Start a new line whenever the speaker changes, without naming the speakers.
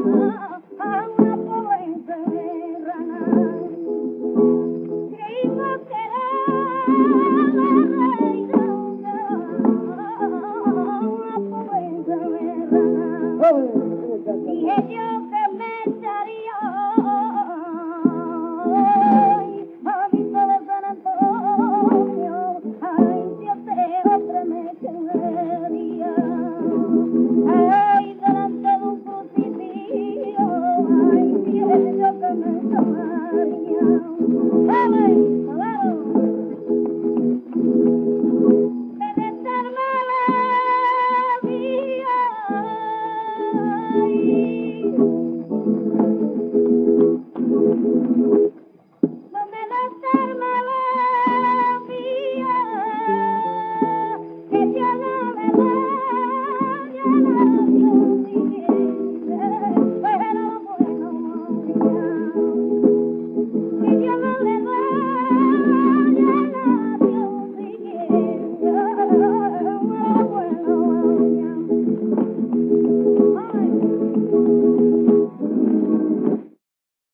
a una pobre enfermera. Tengo que una pobre enfermera. Dije yo que me echaría a mi solo San Antonio, ay, si usted otra me quedaría, ay, delante de un crucifijo, ay, dije yo que me tomaría. ¡Ole! ¡Claro! De dejarme la vida, ay.